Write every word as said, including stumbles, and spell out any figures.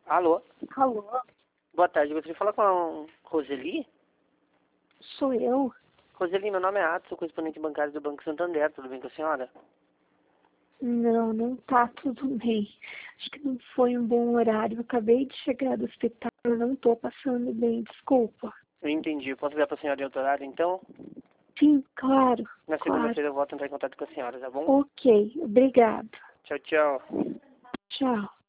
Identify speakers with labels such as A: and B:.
A: Alô?
B: Alô?
A: Boa tarde, eu gostaria de falar com a Roseli.
B: Sou eu?
A: Roseli, meu nome é Atos, sou correspondente bancário do Banco Santander, tudo bem com a senhora?
B: Não, não tá tudo bem. Acho que não foi um bom horário. Eu acabei de chegar do hospital, eu não tô passando bem, desculpa.
A: Eu entendi, posso ligar para a senhora em outro horário, então?
B: Sim, claro,
A: Na
B: claro.
A: segunda-feira eu volto a entrar em contato com a senhora, tá bom?
B: Ok, obrigada.
A: Tchau, tchau.
B: Tchau.